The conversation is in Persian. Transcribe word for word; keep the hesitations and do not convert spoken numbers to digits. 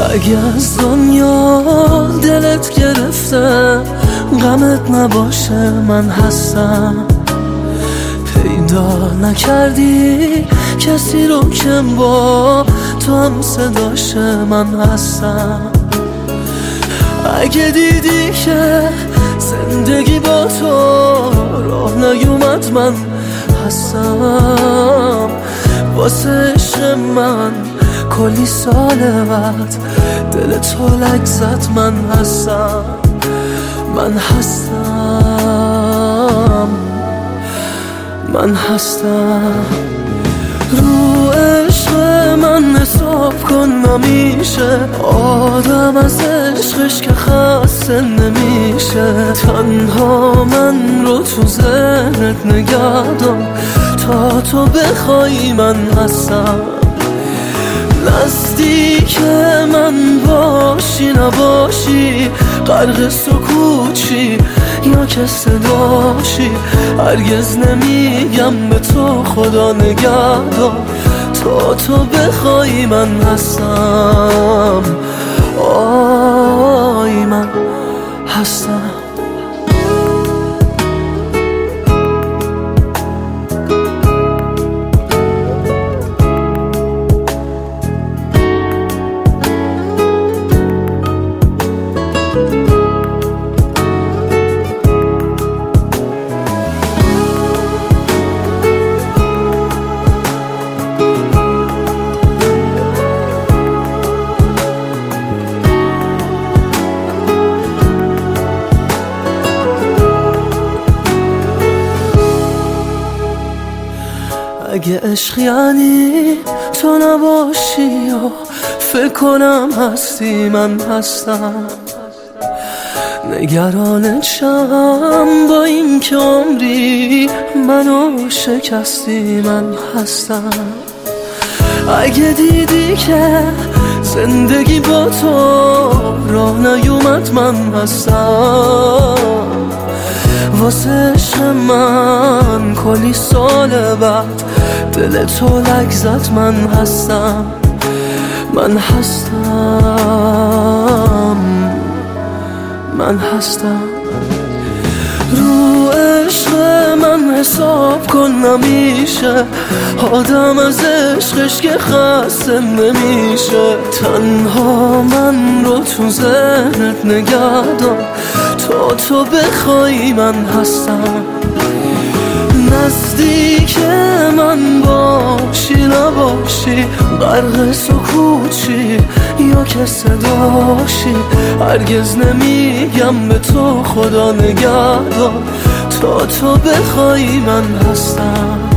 اگه از دنیا دلت گرفته غمت نباشه من هستم. پیدا نکردی کسی رو که با تو هم صداشه من هستم. اگه دیدی که زندگی با تو راه نیومد من هستم. واسه عشق من کلی سال بعد دل تو لک زد من هستم. من هستم من هستم. رو عشق من حساب کن نمیشه، آدم از عشقش که خسته نمیشه. تنها من رو تو ذهنت نگه دار تا تو بخوای من هستم. نزدیک من باشی نباشی، غرق سکوچی یا که صداشی، هرگز نمیگم به تو خدا نگهدار تا تو بخوای من هستم. آی من هستم. اگه عشق یعنی تو نباشی یا فکر کنم هستی من هستم. نگرانت شم با این که عمری منو شکستی من هستم. اگه دیدی که زندگی با تو راه نیومد من هستم. واسه عشق من کلی سال بعد دل تو لک زد من هستم. من هستم من هستم. رو عشق من حساب کن نمیشه، آدم از عشقش که خسته نمیشه. تنها من رو تو ذهنت نگه دار تا تو بخوای من هستم. نزدیک من باشی نباشی، غرق سکوچی یا که صداشی، هرگز نمیگم به تو خدا نگهدار تا تو بخوای من هستم.